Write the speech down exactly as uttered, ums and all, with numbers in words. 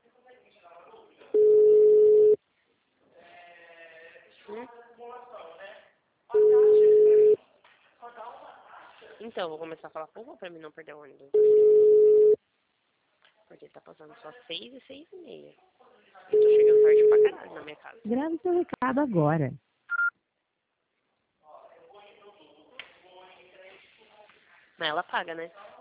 Hum? Então, vou começar a falar pouco pra mim não perder o ônibus. Porque tá passando só seis e seis e meia. Eu tô chegando tarde pra caralho na minha casa. Grave seu recado agora. Mas ela paga, né?